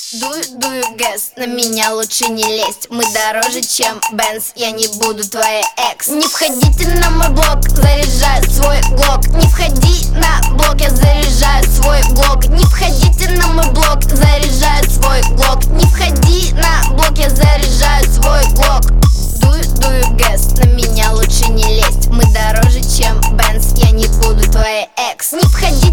Дую гэс, на меня лучше не лезть. Мы дороже, чем Бенз, я не буду твоей экс. Не входите на мой блог, заряжаю свой глок. Не входи на блог, я заряжаю свой блог. Не входите на мой блог, заряжаю свой глок. Не входи на блог, я заряжаю свой глок. Дую гэс, на меня лучше не лезть. Мы дороже, чем Бенз, я не буду твоей экс. Не входи